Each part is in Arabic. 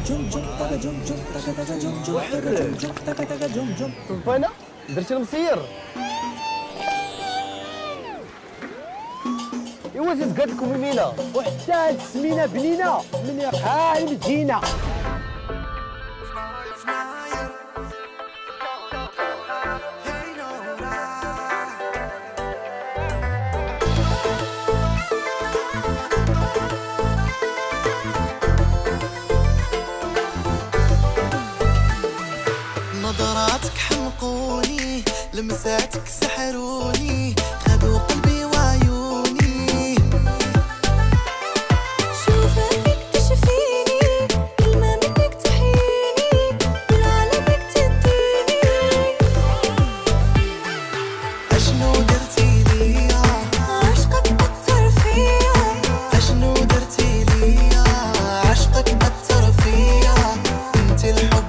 طفينا درتي المصير ايوا زيد قالت لكم يمينه وحتى هاد السمينه بنينه من يقع المدينه. نظراتك حمقوني لمساتك سحروني خذوا قلبي وعيوني شوفها فيك تشفيني كلمة منك تحييني بالعالمك تديني أشنو درتي ليا عشقك أثر فيا أشنو درتي ليا عشقك أثر فيا انت الحب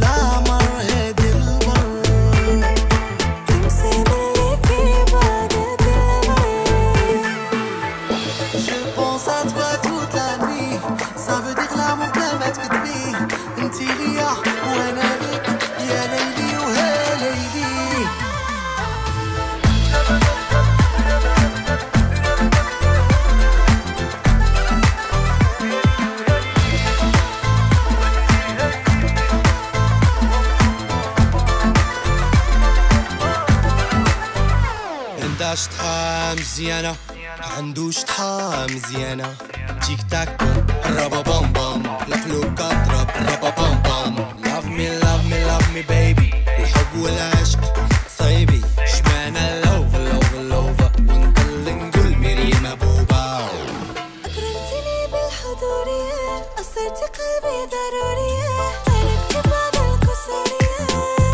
شطحة مزيانة عندو شطحة مزيانة تيك تاك رابا بام بام القلوب كضرب رابا بام بام love me baby الحب والعشق صايبي شمعنا اللوفة ونضل نقول مريم بوبا أكرمتني بالحضورية أثرتي قلبي ضرورية تركت بعض الكسورية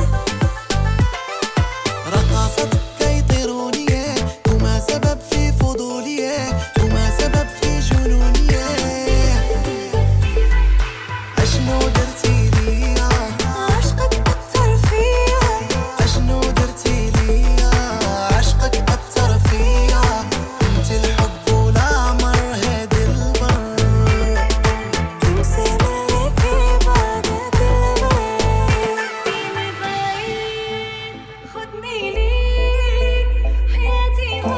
رقصت سبب في فضولية وما سبب في جنونية أشنو درتي ليا عشقك أثر فيا أشنو درتي ليا عشقك أثر فيا انت الحب والعمر هادي البر تمسي ملك بعدك البر بعيد خدني ليك حياتي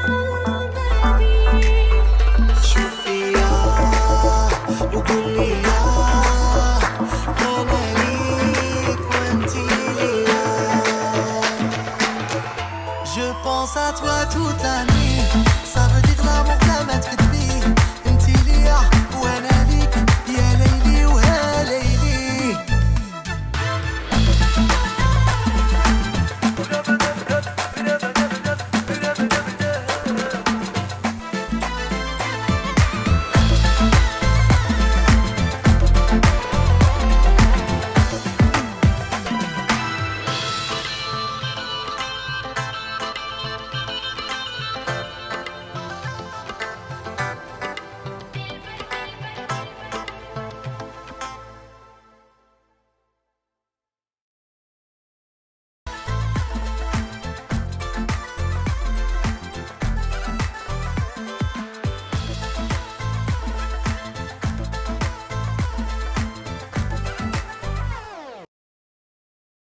وقول لي